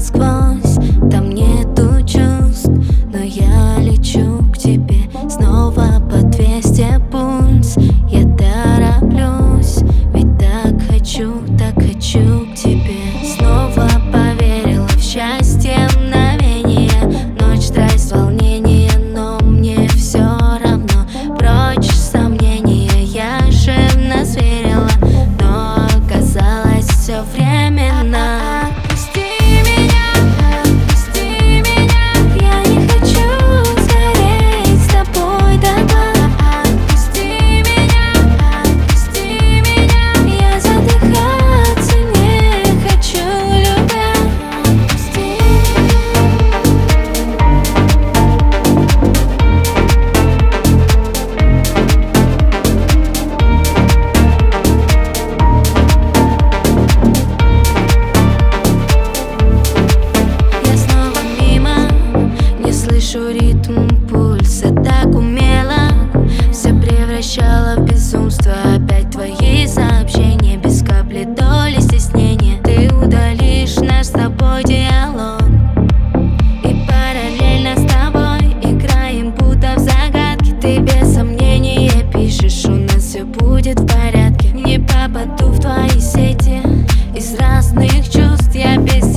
насквозь, там нету чувств, но я лечу к тебе снова по 200 пульс. Я тороплюсь, ведь так хочу к тебе. Снова поверила в счастье мгновения, ночь, страсть, волнение, но мне все равно. Прочь сомнения, я же в нас верила, но оказалось все временно. Слышу ритм пульса так умело, все превращало в безумство. Опять твои сообщения без капли доли стеснения. Ты удалишь наш с тобой диалог, и параллельно с тобой играем будто в загадки. Ты без сомнения пишешь, у нас все будет в порядке. Не попаду в твои сети из разных чувств, я без